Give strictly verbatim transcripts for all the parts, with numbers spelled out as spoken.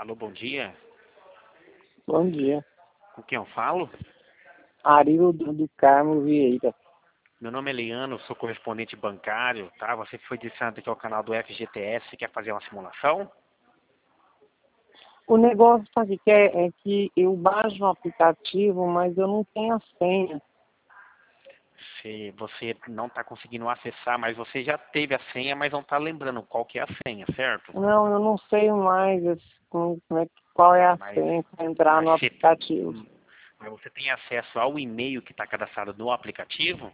Alô, bom dia. Bom dia. Com quem eu falo? Arildo do Carmo Vieira. Meu nome é Leandro, sou correspondente bancário, tá? Você foi direcionado aqui ao canal do F G T S, você quer fazer uma simulação? O negócio, sabe, que é, é que eu baixo o aplicativo, mas eu não tenho a senha. Se você não está conseguindo acessar, mas você já teve a senha, mas não está lembrando qual que é a senha, certo? Não, eu não sei mais esse- como, como é, que- qual é a Mas, senha para entrar mas, no você, aplicativo. mas você tem acesso ao e-mail que está cadastrado no aplicativo?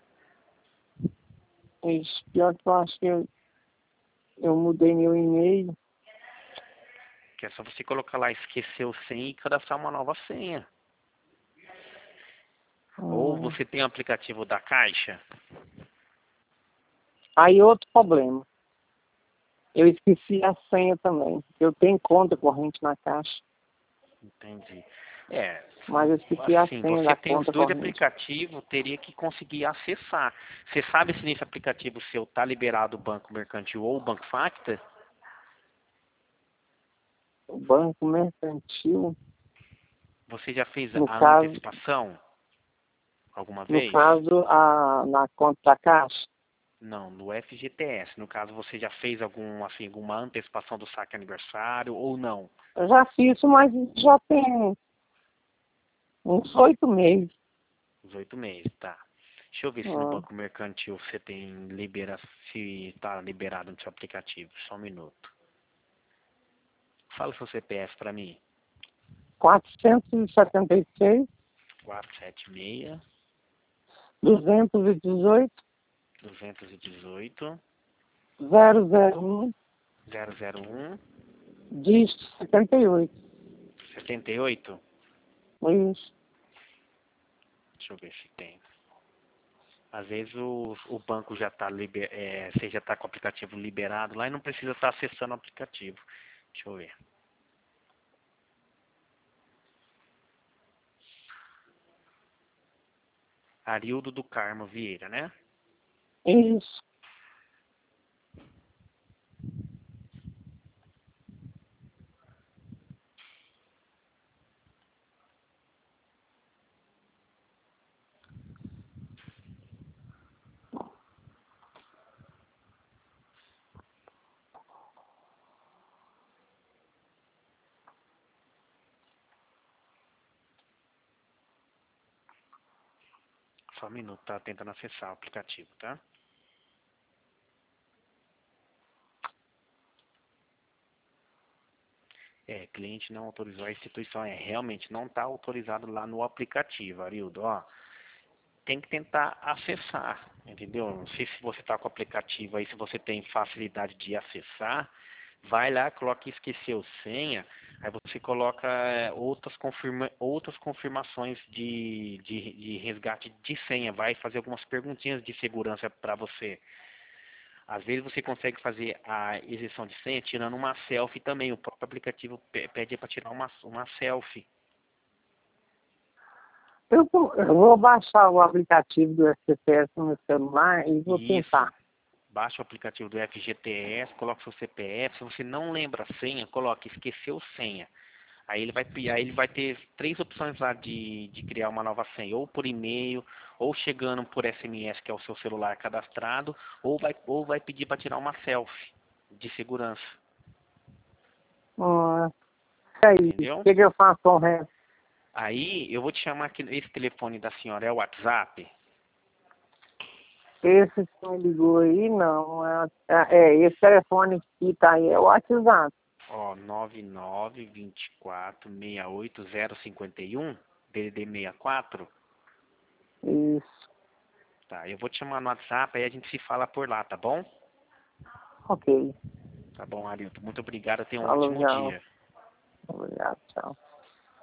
Isso, pior que eu acho que eu, eu mudei meu e-mail. Que é só você colocar lá, esqueceu senha e cadastrar uma nova senha. Ou Hum. você tem o aplicativo da Caixa? Aí outro problema. Eu esqueci a senha também. Eu tenho conta corrente na Caixa, Entendi. É, mas eu esqueci a assim, senha você da tem os conta dois corrente. aplicativos, teria que conseguir acessar. Você sabe se nesse aplicativo seu tá liberado o Banco Mercantil ou o Banco Facta? O Banco Mercantil, Você já fez no a caso, antecipação alguma no vez? caso a, na conta da Caixa. Não, no F G T S. No caso, você já fez algum, assim, alguma antecipação do saque aniversário ou não? Eu já fiz isso, mas já tem uns oito meses. Os oito meses, tá. Deixa eu ver se no Ah, Banco Mercantil você tem libera, se está liberado no seu aplicativo. Só um minuto. Fala o seu C P F para mim. quatrocentos e setenta e seis, quatro sete seis, duzentos e dezoito, duzentos e dezoito, zero zero um, zero zero um, dígito setenta e oito. setenta e oito. Isso. Deixa eu ver se tem. Às vezes o, o banco já está liber, é, você já está com o aplicativo liberado lá e não precisa estar acessando o aplicativo. Deixa eu ver. Arildo do Carmo Vieira, né? Isso. Só um minuto, tá tentando acessar o aplicativo, tá? É, cliente não autorizou a instituição. É, realmente não está autorizado lá no aplicativo, Arildo. Ó, tem que tentar acessar, entendeu? Não sei se você está com o aplicativo aí, se você tem facilidade de acessar, vai lá, coloca esqueceu senha, aí você coloca é, outras, confirma, outras confirmações de, de, de resgate de senha, vai fazer algumas perguntinhas de segurança para você. Às vezes você consegue fazer a exibição de senha tirando uma selfie também, o próprio aplicativo pede para tirar uma, uma selfie. Eu, vou- eu vou baixar o aplicativo do F G T S no meu celular e vou Isso. tentar. Baixa o aplicativo do F G T S, coloca seu C P F. Se você não lembra a senha, coloque esqueceu senha. Aí ele vai, aí ele vai ter três opções lá de, de criar uma nova senha, ou por e-mail, ou chegando por S M S, que é o seu celular cadastrado, ou vai, ou vai pedir para tirar uma selfie de segurança. Ah, e aí, o Entendeu? que, que eu faço com o resto? Aí eu vou te chamar aqui, esse telefone da senhora é o WhatsApp? Esse que me ligou aí, não. É, é, é, esse telefone que tá aí é o WhatsApp. Ó, nove nove dois quatro seis oito zero cinco um, D D D sessenta e quatro. Isso. Tá, eu vou te chamar no WhatsApp, aí a gente se fala por lá, tá bom? Ok. Tá bom, Arilton. Muito obrigado, tenha um Falou, ótimo já. dia. Obrigado, tchau.